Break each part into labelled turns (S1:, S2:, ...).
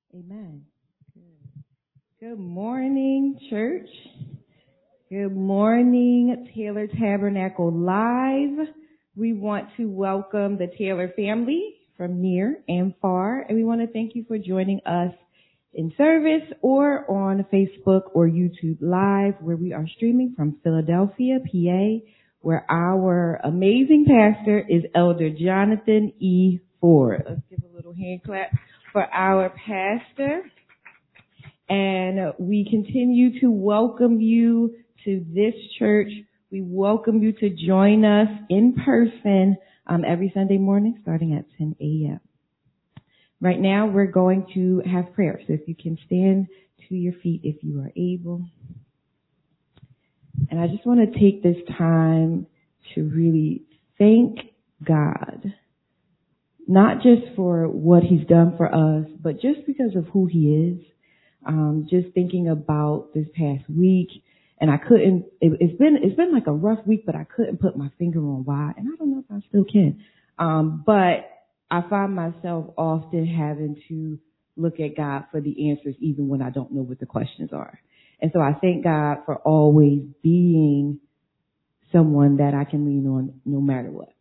S1: Amen. Good morning, church. Good morning, Taylor Tabernacle Live. We want to welcome the Taylor family from near and far, and we want to thank you for joining us in service or on Facebook or YouTube Live, where we are streaming from Philadelphia, PA, where our amazing pastor is Elder Jonathan E. Ford. Let's give a little hand clap for our pastor. And we continue to welcome you to this church. We welcome you to join us in person every Sunday morning starting at 10 a.m. Right now we're going to have prayer. So if you can stand to your feet if you are able. And I just want to take this time to really thank God. Not just for what he's done for us, but just because of who he is. Just thinking about this past week, and it's been like a rough week, but I couldn't put my finger on why, and I don't know if I still can. But I find myself often having to look at God for the answers, even when I don't know what the questions are. And so I thank God for always being someone that I can lean on no matter what.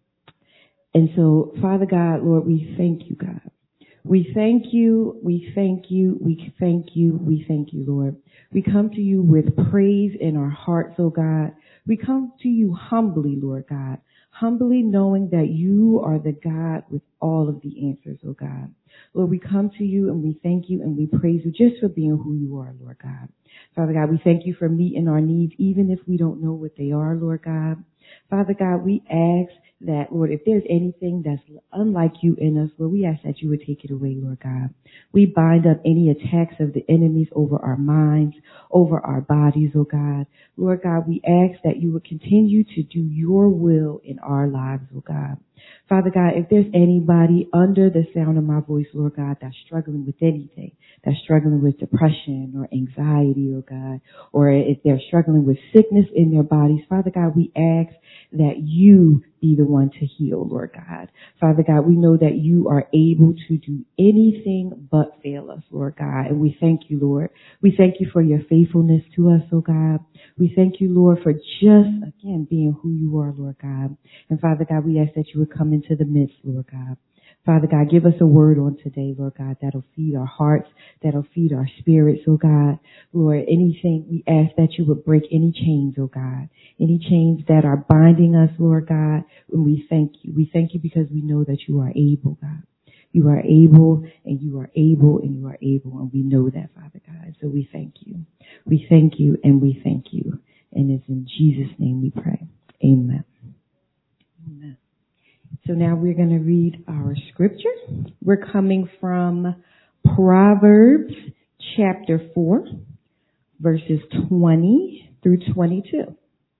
S1: And so, Father God, Lord, we thank you, God. We thank you, we thank you, we thank you, we thank you, Lord. We come to you with praise in our hearts, oh God. We come to you humbly, Lord God. Humbly knowing that you are the God with all of the answers, oh God. Lord, we come to you and we thank you and we praise you just for being who you are, Lord God. Father God, we thank you for meeting our needs, even if we don't know what they are, Lord God. Father God, we ask that, Lord, if there's anything that's unlike you in us, Lord, we ask that you would take it away, Lord God. We bind up any attacks of the enemies over our minds, over our bodies, oh God. Lord God, we ask that you would continue to do your will in our lives, oh God. Father God, if there's anybody under the sound of my voice, Lord God, that's struggling with anything, that's struggling with depression or anxiety, oh God, or if they're struggling with sickness in their bodies, Father God, we ask that you be the one to heal, Lord God. Father God, we know that you are able to do anything but fail us, Lord God, and we thank you, Lord. We thank you for your faithfulness to us, oh God. We thank you, Lord, for just, again, being who you are, Lord God. And Father God, we ask that you would come into the midst, Lord God. Father God, give us a word on today, Lord God, that'll feed our hearts, that'll feed our spirits, oh God. Lord, anything, we ask that you would break any chains, oh God. Any chains that are binding us, Lord God, and we thank you. We thank you because we know that you are able, God. You are able, and you are able, and you are able, and we know that, Father God. So we thank you. We thank you, and we thank you. And it's in Jesus' name we pray. Amen. Amen. So now we're going to read our scripture. We're coming from Proverbs chapter 4, verses 20 through 22.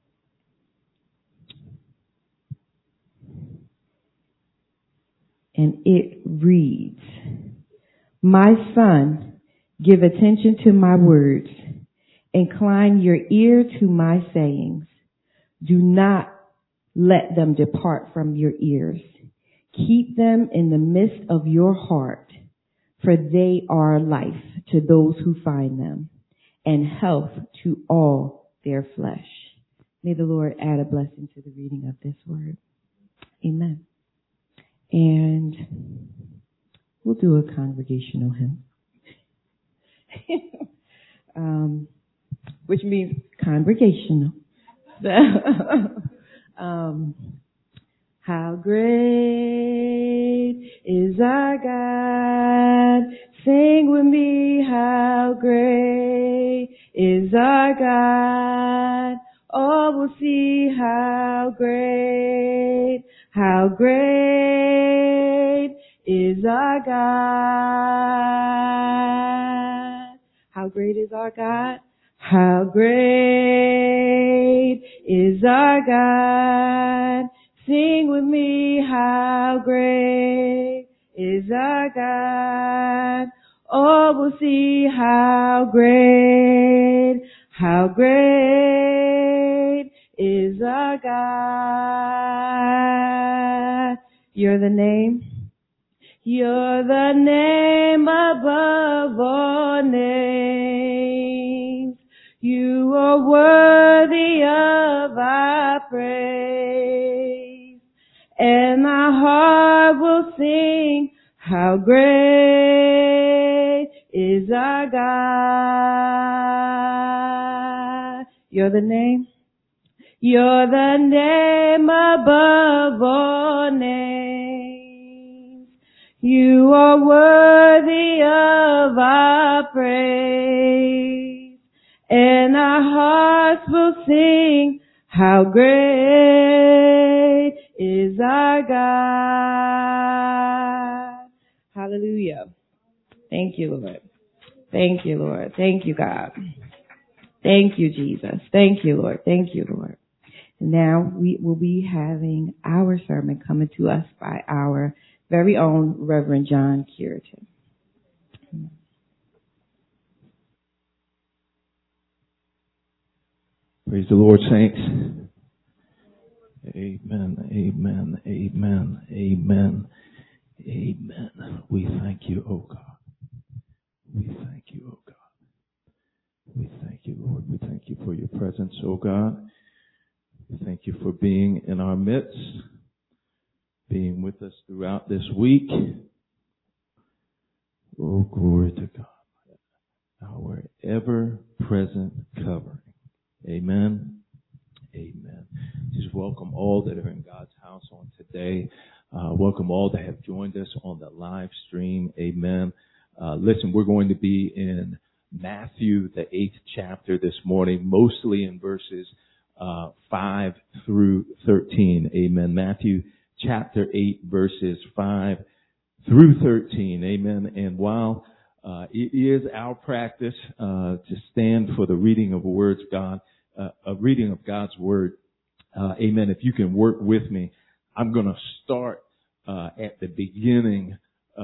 S1: And it reads, "My son, give attention to my words. Incline your ear to my sayings. Do not let them depart from your ears. Keep them in the midst of your heart, for they are life to those who find them, and health to all their flesh." May the Lord add a blessing to the reading of this word. Amen. And we'll do a congregational hymn, which means congregational. How great is our God? Sing with me, how great is our God? All will see how great is our God. How great is our God? How great is our God? Sing with me, how great is our God? All will see how great is our God. You're the name. You're the name above all names. You are worthy of our praise. And my heart will sing, how great is our God. You're the name. You're the name above all names. You are worthy of our praise. And our hearts will sing, how great is our God. Hallelujah. Thank you, Lord. Thank you, Lord. Thank you, God. Thank you, Jesus. Thank you, Lord. Thank you, Lord. Now we will be having our sermon coming to us by our very own Reverend John Curitan.
S2: Praise the Lord, saints. Amen, amen, amen, amen, amen. We thank you, oh God. We thank you, oh God. We thank you, Lord. We thank you for your presence, oh God. We thank you for being in our midst, being with us throughout this week. Oh, glory to God. Our ever-present covering. Amen. Amen. Just welcome all that are in God's house on today. Welcome all that have joined us on the live stream. Amen. Listen, we're going to be in Matthew, the 8th chapter this morning, mostly in verses 5 through 13. Amen. Matthew chapter 8, verses 5 through 13. Amen. And while it is our practice to stand for the reading of words, a reading of God's word. Amen. If you can work with me, I'm going to start at the beginning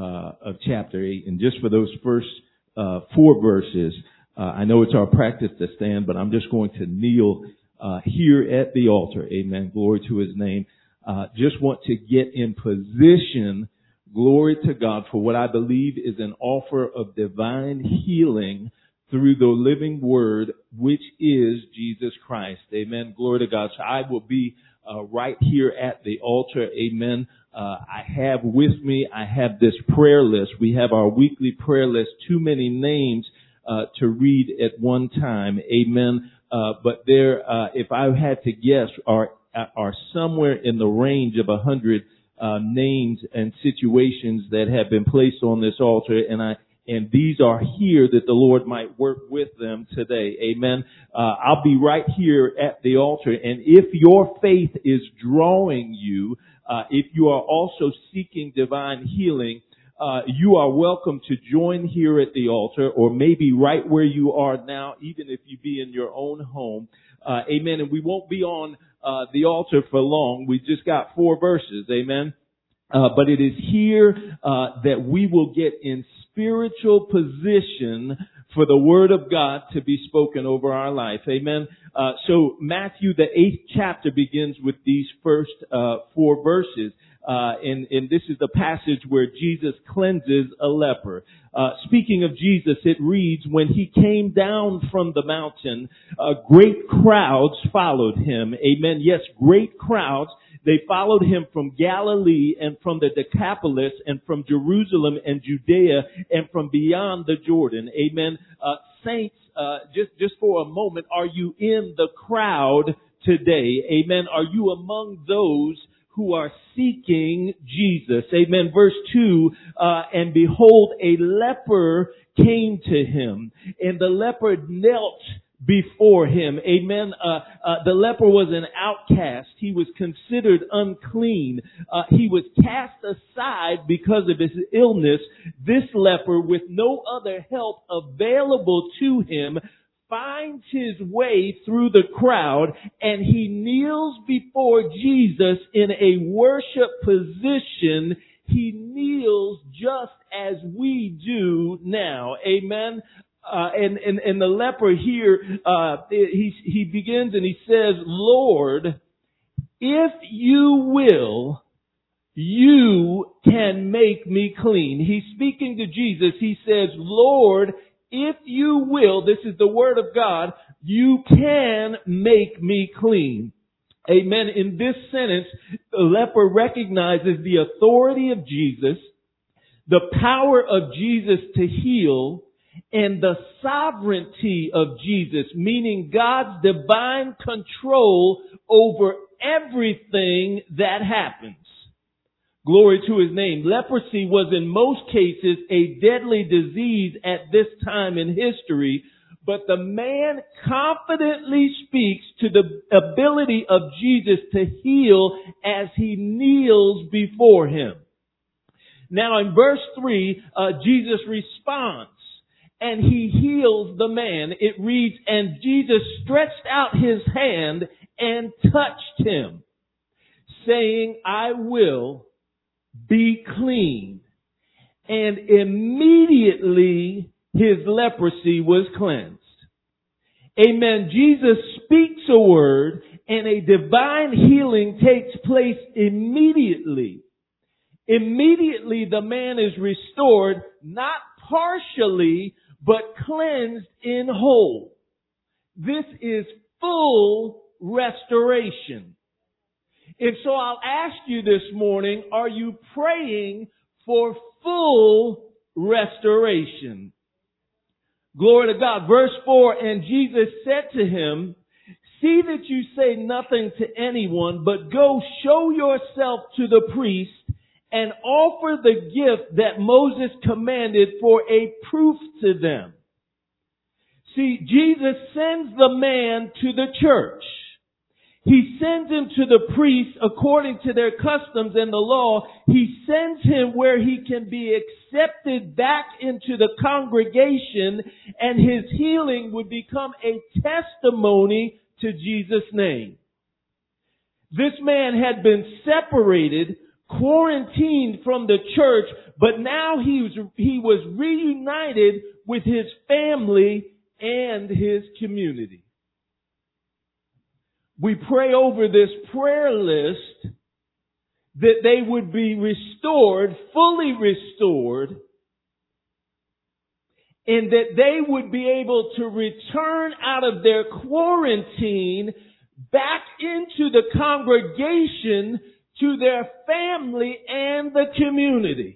S2: of chapter 8. And just for those first 4 verses, I know it's our practice to stand, but I'm just going to kneel here at the altar. Amen. Glory to his name. Just want to get in position, glory to God, for what I believe is an offer of divine healing through the living word, which is Jesus Christ. Amen. Glory to God. So I will be right here at the altar. Amen. I have with me, I have this prayer list. We have our weekly prayer list. Too many names to read at one time. Amen. But there, if I had to guess, are somewhere in the range of 100 names and situations that have been placed on this altar, and these are here that the Lord might work with them today. Amen. I'll be right here at the altar. And if your faith is drawing you, if you are also seeking divine healing, you are welcome to join here at the altar, or maybe right where you are now, even if you be in your own home. Amen. And we won't be on the altar for long. We just got 4 verses. Amen. But it is here that we will get in spiritual position for the word of God to be spoken over our life. Amen. So Matthew, the 8th chapter, begins with these first 4 verses. And this is the passage where Jesus cleanses a leper. Speaking of Jesus, it reads, when he came down from the mountain, great crowds followed him. Amen. Yes, great crowds. They followed him from Galilee and from the Decapolis and from Jerusalem and Judea and from beyond the Jordan. Amen. Saints, just for a moment, are you in the crowd today? Amen. Are you among those who are seeking Jesus? Amen. Verse 2, and behold, a leper came to him, and the leper knelt before him. Amen. The leper was an outcast. He was considered unclean. He was cast aside because of his illness. This leper, with no other help available to him, finds his way through the crowd, and he kneels before Jesus in a worship position. He kneels just as we do now. Amen. And the leper here, he begins and he says, Lord, if you will, you can make me clean. He's speaking to Jesus. He says, Lord, if you will, this is the word of God, you can make me clean. Amen. In this sentence, the leper recognizes the authority of Jesus, the power of Jesus to heal, and the sovereignty of Jesus, meaning God's divine control over everything that happens. Glory to his name. Leprosy was in most cases a deadly disease at this time in history, but the man confidently speaks to the ability of Jesus to heal as he kneels before him. Now in verse 3, Jesus responds and he heals the man. It reads, and Jesus stretched out his hand and touched him, saying, I will be clean. And immediately his leprosy was cleansed. Amen. Jesus speaks a word and a divine healing takes place immediately. Immediately the man is restored, not partially, but cleansed in whole. This is full restoration. And so I'll ask you this morning, are you praying for full restoration? Glory to God. Verse 4, and Jesus said to him, see that you say nothing to anyone, but go show yourself to the priest and offer the gift that Moses commanded for a proof to them. See, Jesus sends the man to the church. He sends him to the priests according to their customs and the law. He sends him where he can be accepted back into the congregation, and his healing would become a testimony to Jesus' name. This man had been separated, quarantined from the church, but now he was reunited with his family and his community. We pray over this prayer list that they would be restored, fully restored, and that they would be able to return out of their quarantine back into the congregation, to their family and the community.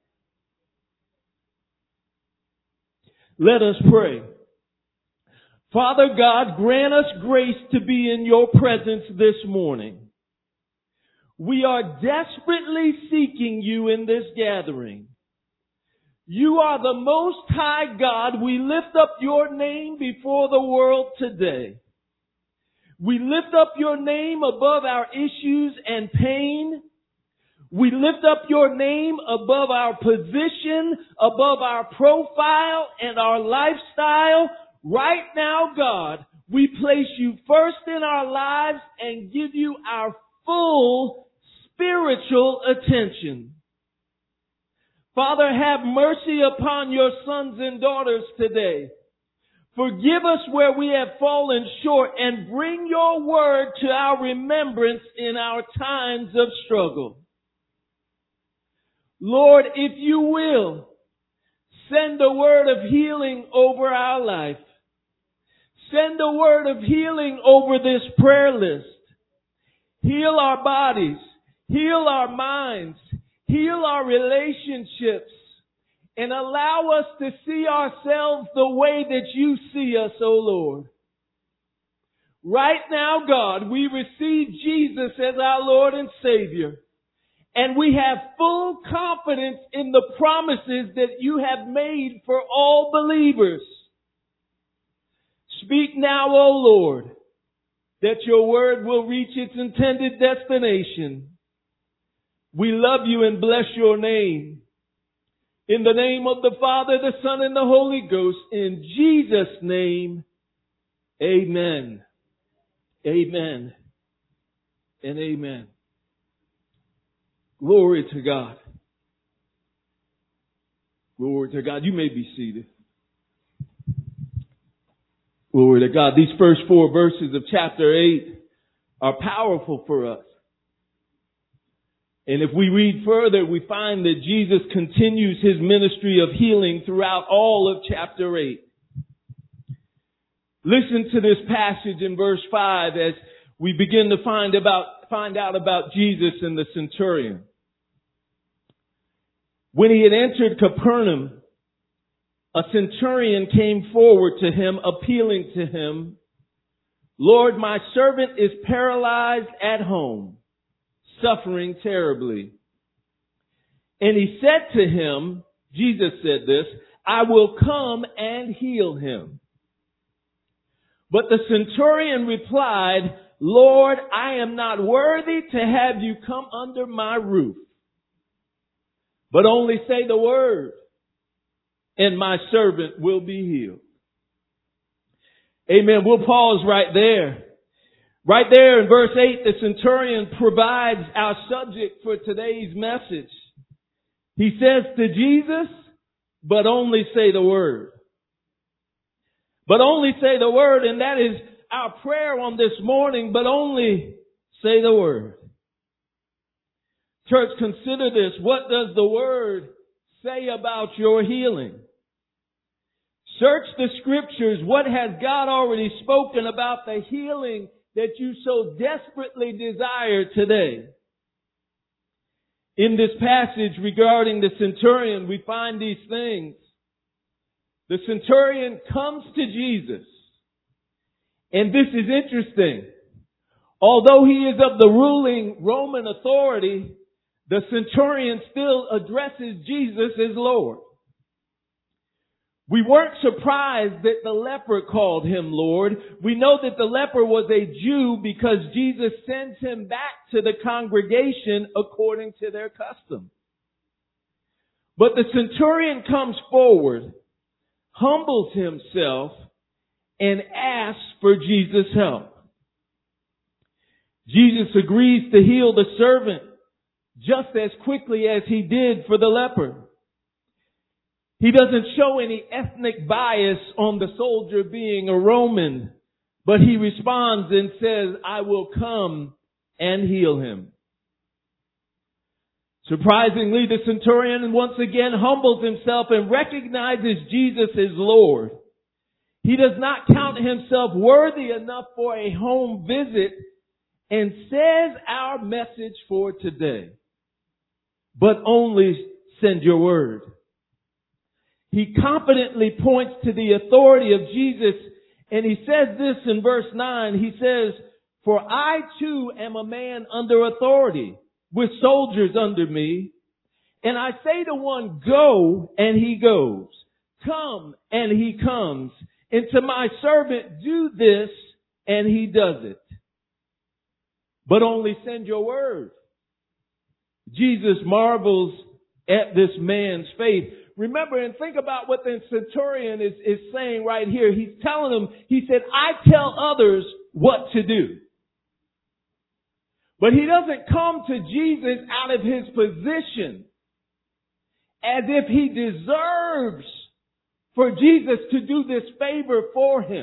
S2: Let us pray. Father God, grant us grace to be in your presence this morning. We are desperately seeking you in this gathering. You are the Most High God. We lift up your name before the world today. We lift up your name above our issues and pain. We lift up your name above our position, above our profile and our lifestyle. Right now, God, we place you first in our lives and give you our full spiritual attention. Father, have mercy upon your sons and daughters today. Forgive us where we have fallen short and bring your word to our remembrance in our times of struggle. Lord, if you will, send a word of healing over our life. Send a word of healing over this prayer list. Heal our bodies. Heal our minds. Heal our relationships. And allow us to see ourselves the way that you see us, O Lord. Right now, God, we receive Jesus as our Lord and Savior. And we have full confidence in the promises that you have made for all believers. Speak now, O Lord, that your word will reach its intended destination. We love you and bless your name. In the name of the Father, the Son, and the Holy Ghost, in Jesus' name, amen. Amen. And amen. Glory to God. Glory to God. You may be seated. Glory to God. These first 4 verses of chapter 8 are powerful for us. And if we read further, we find that Jesus continues his ministry of healing throughout all of chapter 8. Listen to this passage in verse 5 as we begin to find out about Jesus and the centurion. When he had entered Capernaum, a centurion came forward to him, appealing to him, "Lord, my servant is paralyzed at home, suffering terribly." And he said to him, Jesus said this, "I will come and heal him." But the centurion replied, "Lord, I am not worthy to have you come under my roof, but only say the word, and my servant will be healed." Amen. We'll pause right there. Right there in verse 8, the centurion provides our subject for today's message. He says to Jesus, "But only say the word." But only say the word, and that is our prayer on this morning, but only say the word. Church, consider this. What does the word say about your healing? Search the scriptures. What has God already spoken about the healing that you so desperately desire today? In this passage regarding the centurion, we find these things. The centurion comes to Jesus. And this is interesting. Although he is of the ruling Roman authority, the centurion still addresses Jesus as Lord. We weren't surprised that the leper called him Lord. We know that the leper was a Jew because Jesus sends him back to the congregation according to their custom. But the centurion comes forward, humbles himself, and asks for Jesus' help. Jesus agrees to heal the servant just as quickly as he did for the leper. He doesn't show any ethnic bias on the soldier being a Roman, but he responds and says, "I will come and heal him." Surprisingly, the centurion once again humbles himself and recognizes Jesus as Lord. He does not count himself worthy enough for a home visit and says our message for today, "But only send your word." He confidently points to the authority of Jesus, and he says this in verse 9. He says, "For I too am a man under authority, with soldiers under me. And I say to one, 'Go,' and he goes. 'Come,' and he comes. And to my servant, 'Do this,' and he does it. But only send your word." Jesus marvels at this man's faith. Remember and think about what the centurion is saying right here. He's telling them, he said, "I tell others what to do." But he doesn't come to Jesus out of his position as if he deserves for Jesus to do this favor for him.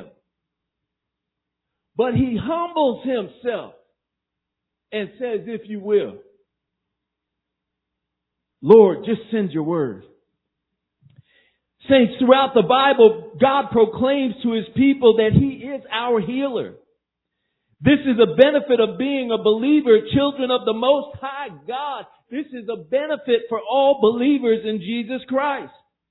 S2: But he humbles himself and says, "If you will, Lord, just send your word." Saints, throughout the Bible, God proclaims to his people that he is our healer. This is a benefit of being a believer, children of the Most High God. This is a benefit for all believers in Jesus Christ.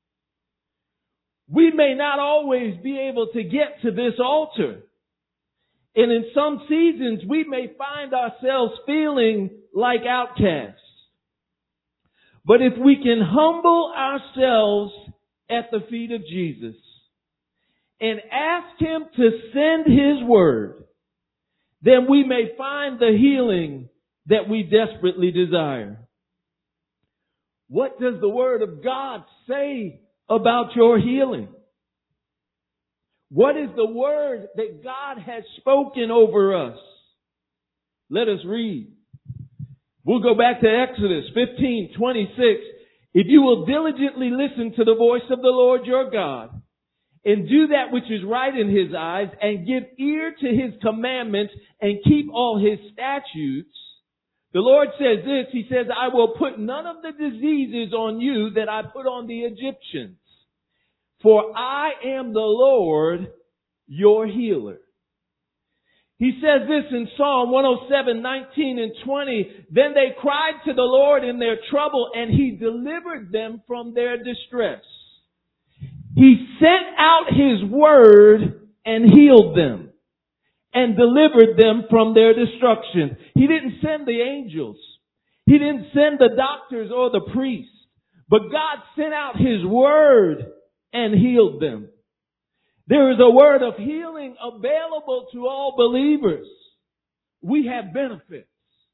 S2: We may not always be able to get to this altar. And in some seasons, we may find ourselves feeling like outcasts. But if we can humble ourselves at the feet of Jesus and ask him to send his word, then we may find the healing that we desperately desire. What does the word of God say about your healing? What is the word that God has spoken over us? Let us read. We'll go back to Exodus 15:26. "If you will diligently listen to the voice of the Lord your God, and do that which is right in his eyes, and give ear to his commandments, and keep all his statutes, The Lord says this, He says, I will put none of the diseases on you that I put on the Egyptians. For I am the Lord, your healer. He says this in Psalm 107, 19 and 20. Then they cried to the Lord in their trouble, and He delivered them from their distress. He sent out His word and healed them and delivered them from their destruction. He didn't send the angels. He didn't send the doctors or the priests. But God sent out His word and healed them. There is a word of healing available to all believers. We have benefits.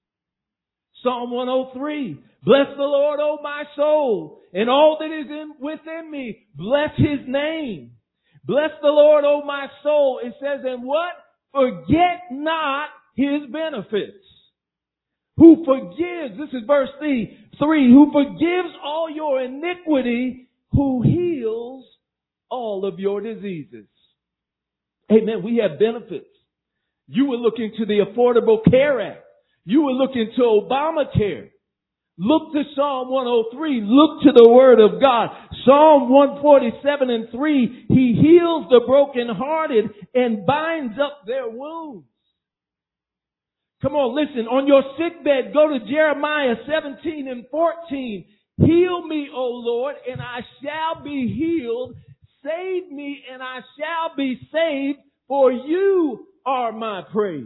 S2: Psalm 103, bless the Lord, O my soul, and all that is within me. Bless His name. Bless the Lord, O my soul. It says, and what? Forget not His benefits. Who forgives, this is verse 3, who forgives all your iniquity, who heals all of your diseases. Amen. We have benefits. You were looking to the Affordable Care Act. You were looking to Obamacare. Look to Psalm 103. Look to the Word of God. Psalm 147 and 3. He heals the brokenhearted and binds up their wounds. Come on, listen. On your sickbed, go to Jeremiah 17 and 14. Heal me, O Lord, and I shall be healed. Save me, and I shall be saved, for you are my praise.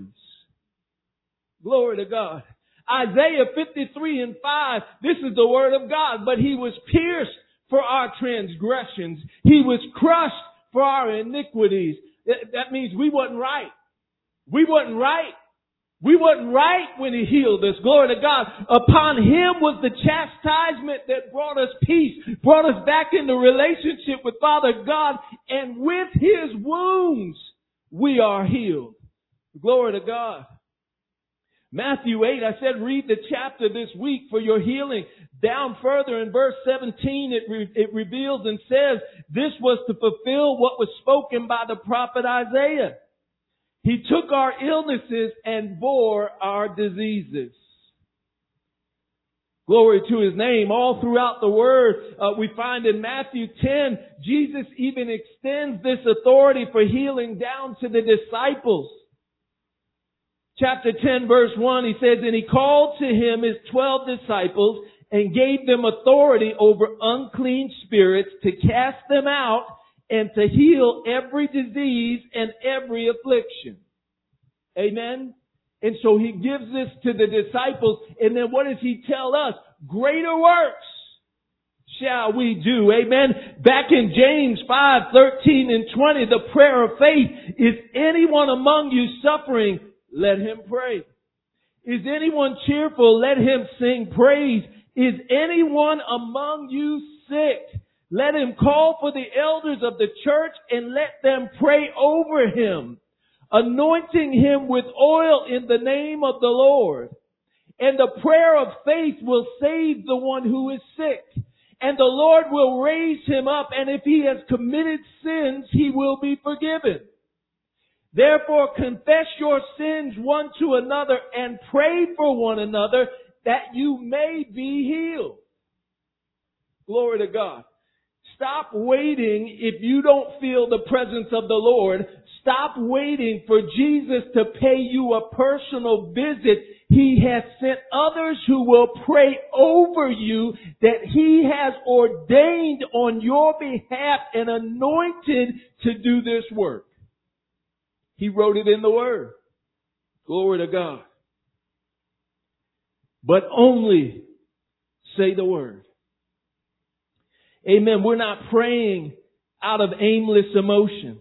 S2: Glory to God. Isaiah 53 and 5, this is the word of God. But He was pierced for our transgressions. He was crushed for our iniquities. That means we wasn't right. We wasn't right. We wasn't right when He healed us. Glory to God. Upon Him was the chastisement that brought us peace, brought us back into relationship with Father God, and with His wounds we are healed. Glory to God. Matthew 8, I said read the chapter this week for your healing. Down further in verse 17, it reveals and says this was to fulfill what was spoken by the prophet Isaiah. He took our illnesses and bore our diseases. Glory to His name. All throughout the Word, we find in Matthew 10, Jesus even extends this authority for healing down to the disciples. Chapter 10, verse 1, He says, and He called to Him His 12 disciples and gave them authority over unclean spirits to cast them out and to heal every disease and every affliction. Amen? And so He gives this to the disciples. And then what does He tell us? Greater works shall we do. Amen? Back in James 5, 13 and 20, the prayer of faith, is anyone among you suffering? Let him pray. Is anyone cheerful? Let him sing praise. Is anyone among you sick? Let him call for the elders of the church and let them pray over him, anointing him with oil in the name of the Lord. And the prayer of faith will save the one who is sick, and the Lord will raise him up, and if he has committed sins, he will be forgiven. Therefore, confess your sins one to another and pray for one another that you may be healed. Glory to God. Stop waiting if you don't feel the presence of the Lord. Stop waiting for Jesus to pay you a personal visit. He has sent others who will pray over you that He has ordained on your behalf and anointed to do this work. He wrote it in the Word. Glory to God. But only say the word. Amen. We're not praying out of aimless emotion.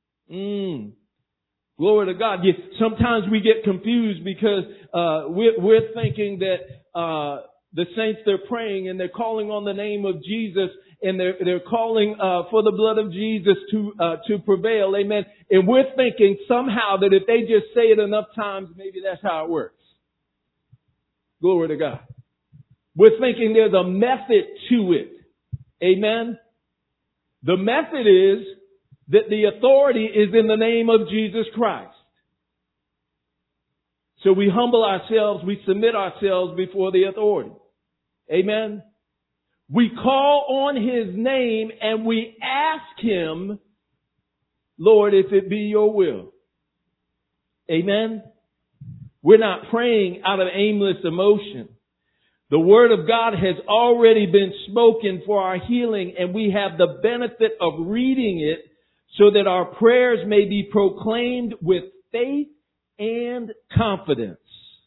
S2: Glory to God. Sometimes we get confused because we're thinking that the saints, they're praying and they're calling on the name of Jesus, and they're calling for the blood of Jesus to prevail. Amen. And we're thinking somehow that if they just say it enough times, maybe that's how it works. Glory to God. We're thinking there's a method to it. Amen. The method is that the authority is in the name of Jesus Christ. So we humble ourselves, we submit ourselves before the authority. Amen. We call on His name and we ask Him, Lord, if it be your will. Amen. We're not praying out of aimless emotion. The Word of God has already been spoken for our healing, and we have the benefit of reading it so that our prayers may be proclaimed with faith and confidence.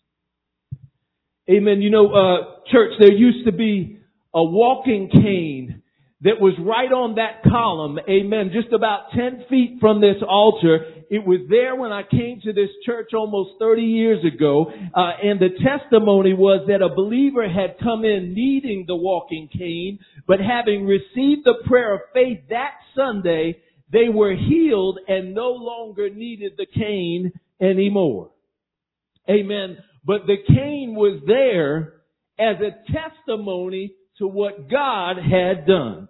S2: Amen. You know, church, there used to be a walking cane that was right on that column. Amen. Just about 10 feet from this altar. It was there when I came to this church almost 30 years ago. And the testimony was that a believer had come in needing the walking cane, but having received the prayer of faith that Sunday, they were healed and no longer needed the cane anymore. Amen. But the cane was there as a testimony to what God had done.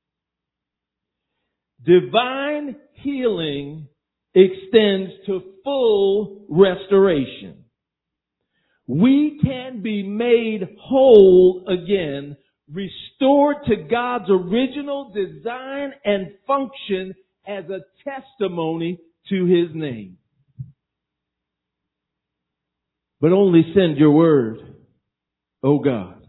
S2: Divine healing extends to full restoration. We can be made whole again, restored to God's original design and function as a testimony to His name. But only send your word, oh God.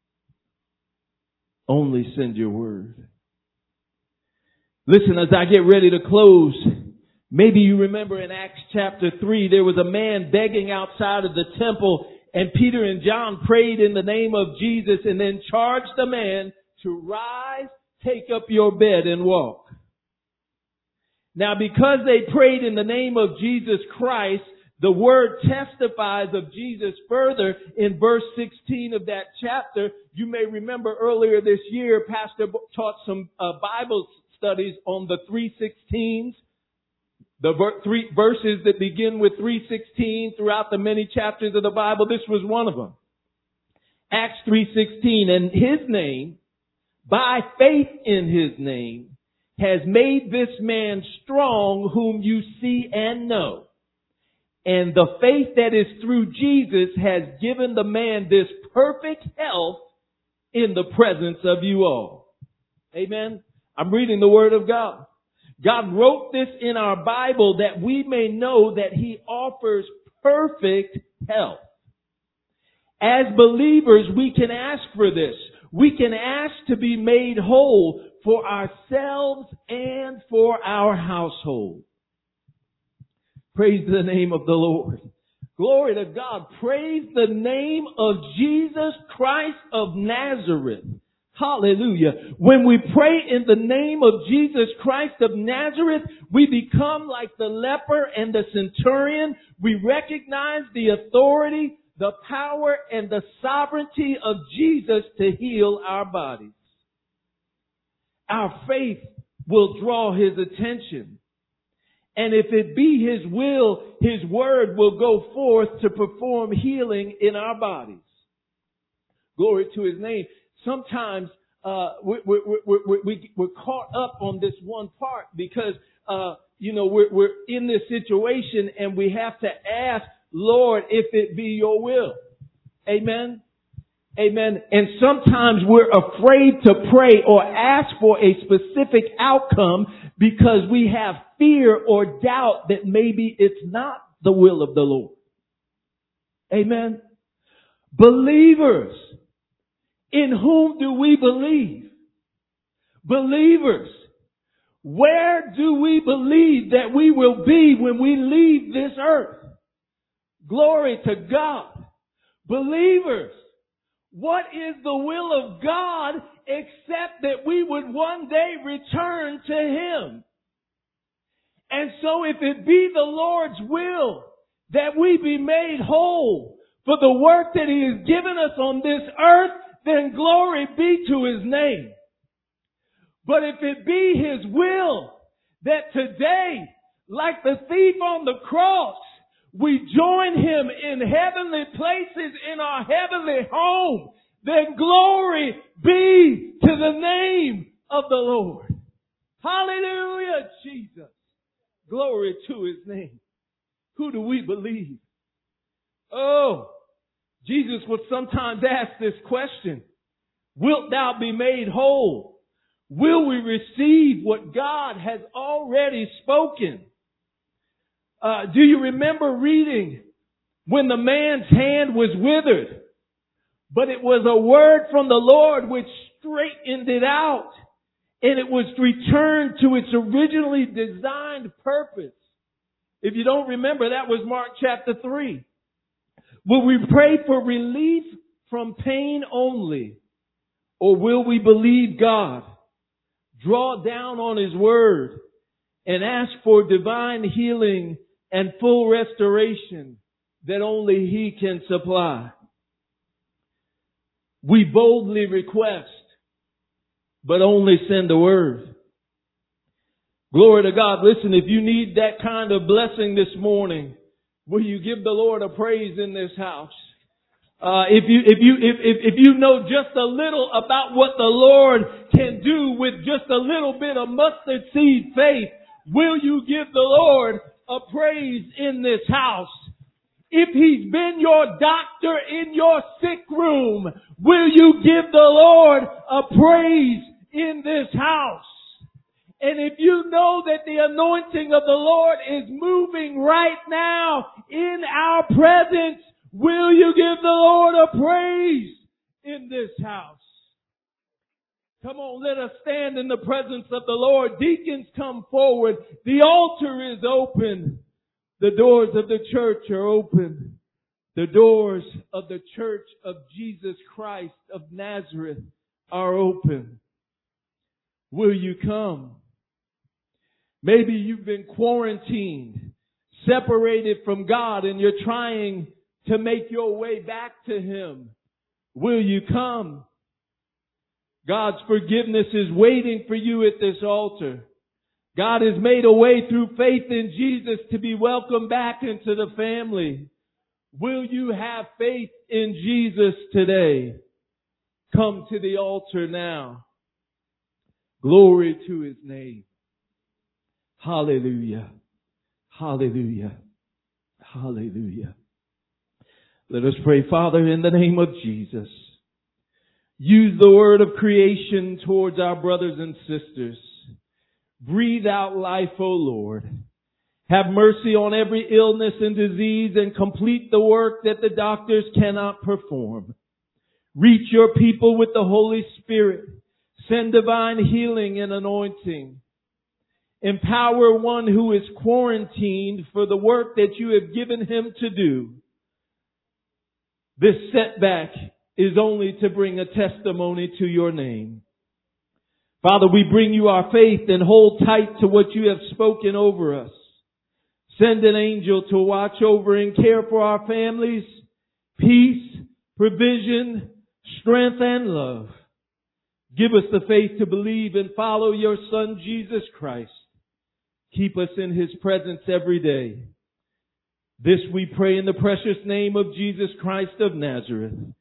S2: Only send your word. Listen, as I get ready to close, maybe you remember in Acts chapter 3, there was a man begging outside of the temple, and Peter and John prayed in the name of Jesus and then charged the man to rise, take up your bed and walk. Now, because they prayed in the name of Jesus Christ, the word testifies of Jesus further in verse 16 of that chapter. You may remember earlier this year, Pastor taught some Bible studies on the 3:16s, the three verses that begin with 3:16 throughout the many chapters of the Bible. This was one of them. Acts 3:16, and His name, by faith in His name, has made this man strong whom you see and know. And the faith that is through Jesus has given the man this perfect health in the presence of you all. Amen. I'm reading the Word of God. God wrote this in our Bible that we may know that He offers perfect health. As believers, we can ask for this. We can ask to be made whole for ourselves and for our household. Praise the name of the Lord. Glory to God. Praise the name of Jesus Christ of Nazareth. Hallelujah. When we pray in the name of Jesus Christ of Nazareth, we become like the leper and the centurion. We recognize the authority, the power, and the sovereignty of Jesus to heal our bodies. Our faith will draw His attention. And if it be His will, His word will go forth to perform healing in our bodies. Glory to His name. Sometimes we're caught up on this one part because we're in this situation and we have to ask, Lord, if it be your will. Amen. Amen. And sometimes we're afraid to pray or ask for a specific outcome because we have fear or doubt that maybe it's not the will of the Lord. Amen. Believers, in whom do we believe? Believers, where do we believe that we will be when we leave this earth? Glory to God. Believers, what is the will of God except that we would one day return to Him? And so if it be the Lord's will that we be made whole for the work that He has given us on this earth, then glory be to His name. But if it be His will that today, like the thief on the cross, we join Him in heavenly places in our heavenly home, then glory be to the name of the Lord. Hallelujah, Jesus. Glory to His name. Who do we believe? Oh, Jesus would sometimes ask this question. Wilt thou be made whole? Will we receive what God has already spoken? Do you remember reading when the man's hand was withered, but it was a word from the Lord which straightened it out, and it was returned to its originally designed purpose? If you don't remember, that was Mark chapter 3. Will we pray for relief from pain only, or will we believe God, draw down on His word, and ask for divine healing and full restoration that only He can supply? We boldly request, but only send a word. Glory to God. Listen, if you need that kind of blessing this morning, will you give the Lord a praise in this house? If you know just a little about what the Lord can do with just a little bit of mustard seed faith, will you give the Lord a praise in this house? If He's been your doctor in your sick room, will you give the Lord a praise in this house? And if you know that the anointing of the Lord is moving right now in our presence, will you give the Lord a praise in this house? Come on, let us stand in the presence of the Lord. Deacons, come forward. The altar is open. The doors of the church are open. The doors of the church of Jesus Christ of Nazareth are open. Will you come? Maybe you've been quarantined, separated from God, and you're trying to make your way back to Him. Will you come? God's forgiveness is waiting for you at this altar. God has made a way through faith in Jesus to be welcomed back into the family. Will you have faith in Jesus today? Come to the altar now. Glory to His name. Hallelujah. Hallelujah. Hallelujah. Let us pray. Father, in the name of Jesus, use the word of creation towards our brothers and sisters. Breathe out life, O Lord. Have mercy on every illness and disease and complete the work that the doctors cannot perform. Reach your people with the Holy Spirit. Send divine healing and anointing. Empower one who is quarantined for the work that you have given him to do. This setback is only to bring a testimony to your name. Father, we bring you our faith and hold tight to what you have spoken over us. Send an angel to watch over and care for our families, peace, provision, strength, and love. Give us the faith to believe and follow your Son, Jesus Christ. Keep us in His presence every day. This we pray in the precious name of Jesus Christ of Nazareth. In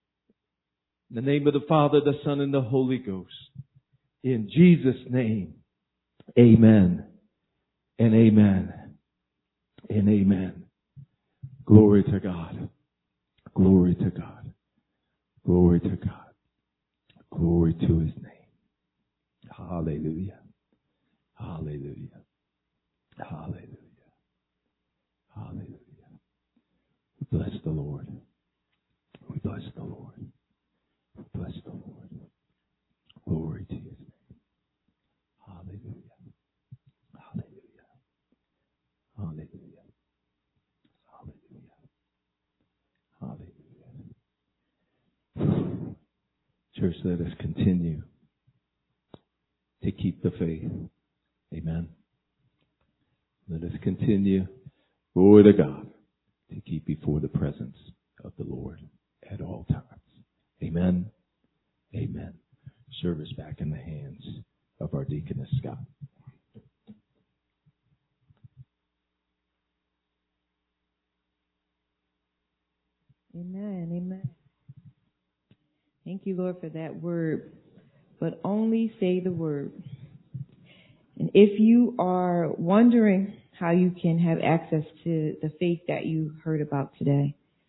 S2: the name of the Father, the Son, and the Holy Ghost. In Jesus' name, amen and amen and amen. Glory to God. Glory to God. Glory to God. Glory to His name. Hallelujah. Hallelujah. Hallelujah. Hallelujah. We bless the Lord. We bless the Lord. We bless the Lord. Glory to His name. Hallelujah. Hallelujah. Hallelujah. Hallelujah. Hallelujah. Church, let us continue to keep the faith. Amen. Let us continue, glory to God, to keep before the presence of the Lord at all times. Amen. Amen. Service back in the hands of our Deaconess Scott.
S1: Amen. Amen. Thank you, Lord, for that word. But only say the word. And if you are wondering how you can have access to the faith that you heard about today,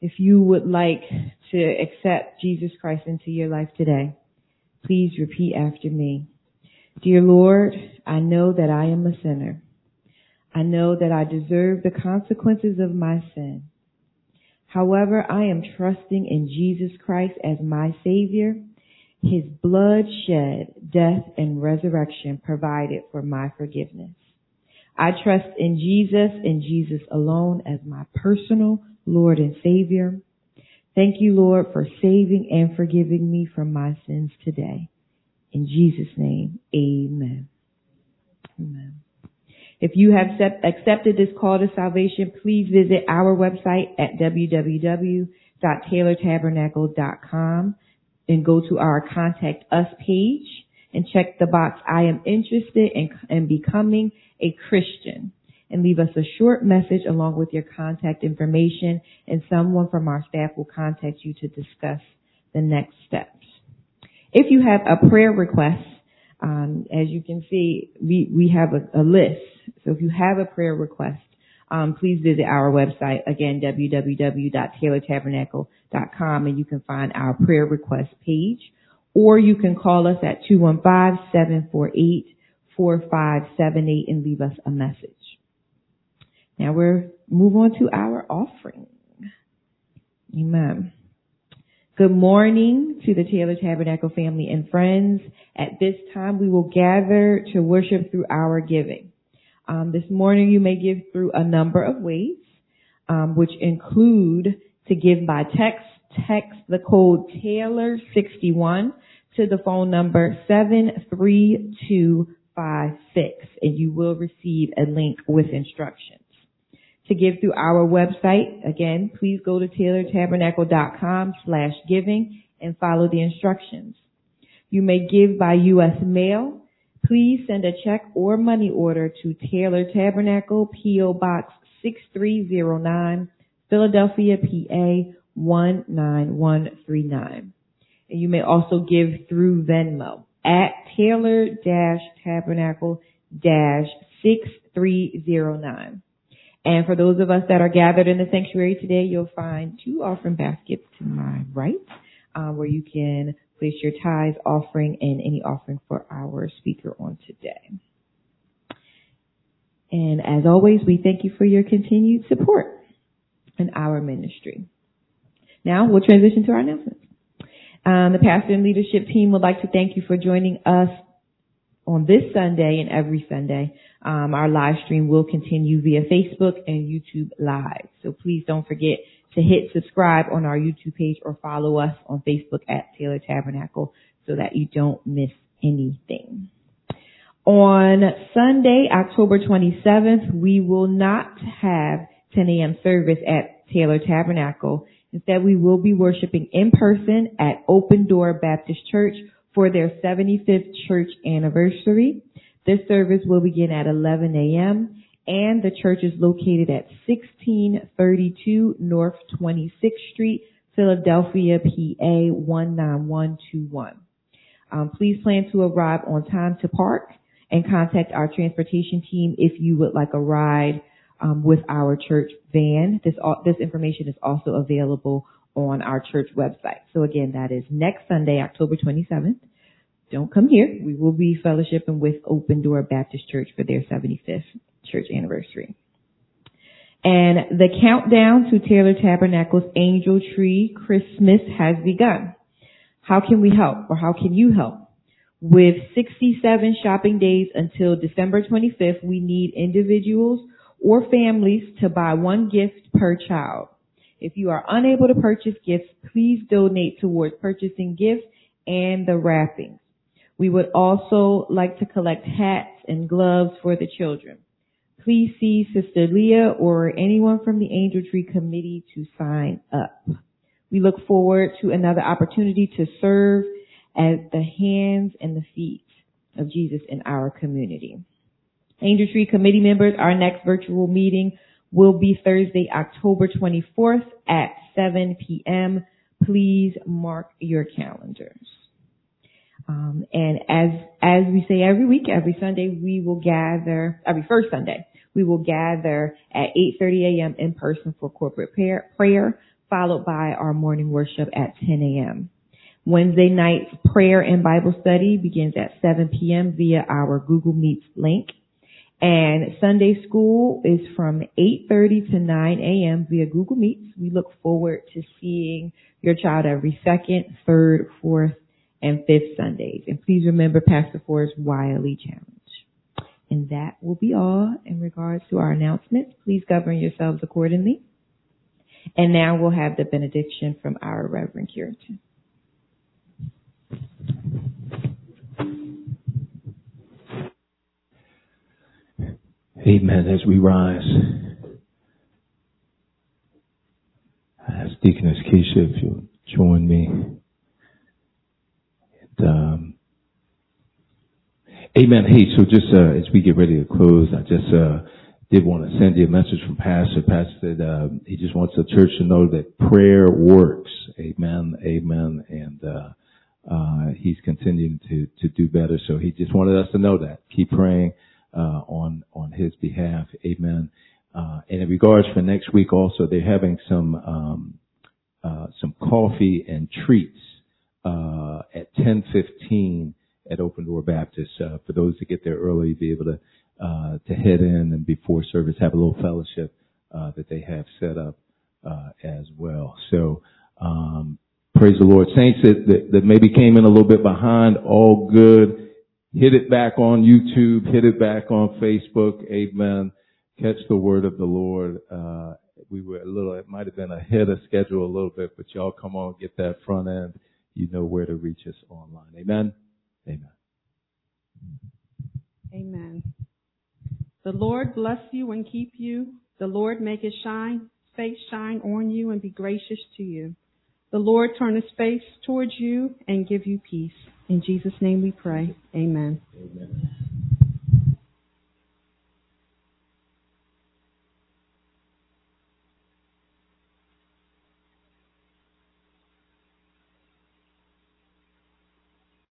S1: If you would like to accept Jesus Christ into your life today, please repeat after me. Dear Lord, I know that I am a sinner. I know that I deserve the consequences of my sin. However, I am trusting in Jesus Christ as my Savior. His blood shed, death, and resurrection provided for my forgiveness. I trust in Jesus alone as my personal Lord and Savior. Thank you, Lord, for saving and forgiving me from my sins today. In Jesus' name, amen. Amen. If you have accepted this call to salvation, please visit our website at www.taylortabernacle.com and go to our Contact Us page and check the box, I am interested in becoming a Christian, and leave us a short message along with your contact information, and someone from our staff will contact you to discuss the next steps. If you have a prayer request, as you can see, we have a list. So if you have a prayer request, please visit our website, again, www.taylortabernacle.com, and you can find our prayer request page. Or you can call us at 215-748-4578 and leave us a message. Now we'll move on to our offering. Amen. Good morning to the Taylor Tabernacle family and friends. At this time, we will gather to worship through our giving. This morning, you may give through a number of ways, which include to give by text. Text the code Taylor61 to the phone number 73256, and you will receive a link with instructions. To give through our website, again, please go to taylortabernacle.com/giving and follow the instructions. You may give by U.S. mail. Please send a check or money order to Taylor Tabernacle, P.O. Box 6309, Philadelphia, PA 19139. And you may also give through Venmo at Taylor-Tabernacle-6309. And for those of us that are gathered in the sanctuary today, you'll find 2 offering baskets to my right, where you can place your tithes, offering, and any offering for our speaker on today. And as always, we thank you for your continued support in our ministry. Now we'll transition to our announcements. The pastor and leadership team would like to thank you for joining us on this Sunday and every Sunday. Our live stream will continue via Facebook and YouTube Live. So please don't forget to hit subscribe on our YouTube page or follow us on Facebook at Taylor Tabernacle so that you don't miss anything. On Sunday, October 27th, we will not have 10 a.m. service at Taylor Tabernacle. Instead, we will be worshiping in person at Open Door Baptist Church for their 75th church anniversary. This service will begin at 11 a.m. and the church is located at 1632 North 26th Street, Philadelphia, PA 19121. Please plan to arrive on time to park and contact our transportation team if you would like a ride with our church van. This information is also available on our church website. So again, that is next Sunday, October 27th. Don't come here. We will be fellowshipping with Open Door Baptist Church for their 75th church anniversary. And the countdown to Taylor Tabernacle's Angel Tree Christmas has begun. How can we help, or how can you help? With 67 shopping days until December 25th, we need individuals or families to buy 1 gift per child. If you are unable to purchase gifts, please donate towards purchasing gifts and the wrapping. We would also like to collect hats and gloves for the children. Please see Sister Leah or anyone from the Angel Tree Committee to sign up. We look forward to another opportunity to serve as the hands and the feet of Jesus in our community. Angel Tree Committee members, our next virtual meeting will be Thursday, October 24th at 7 p.m. Please mark your calendars. And as we say every week, every Sunday, every first Sunday, we will gather at 8:30 a.m. in person for corporate prayer, followed by our morning worship at 10 a.m. Wednesday night prayer and Bible study begins at 7 p.m. via our Google Meets link. And Sunday school is from 8:30 to 9 a.m. via Google Meets. We look forward to seeing your child every second, third, fourth, and fifth Sundays. And please remember Pastor Ford's Wiley Challenge. And that will be all in regards to our announcements. Please govern yourselves accordingly. And now we'll have the benediction from our Reverend Curitan.
S2: Amen. As we rise, I ask Deaconess Keisha if you'll join me. And, amen. Hey, so just as we get ready to close, I just did want to send you a message from Pastor. Pastor said he just wants the church to know that prayer works. Amen. Amen. And he's continuing to do better. So he just wanted us to know that. Keep praying on his behalf. Amen. And in regards for next week also, they're having some coffee and treats at 10:15 at Open Door Baptist. For those that get there early, be able to head in and before service have a little fellowship that they have set up as well. So praise the Lord. Saints that maybe came in a little bit behind, all good. Hit it back on YouTube. Hit it back on Facebook. Amen. Catch the word of the Lord. We were it might have been ahead of schedule a little bit, but y'all come on, get that front end. You know where to reach us online. Amen. Amen.
S3: Amen. The Lord bless you and keep you. The Lord make his face shine on you and be gracious to you. The Lord turn his face towards you and give you peace. In Jesus' name we pray. Amen.
S2: Amen.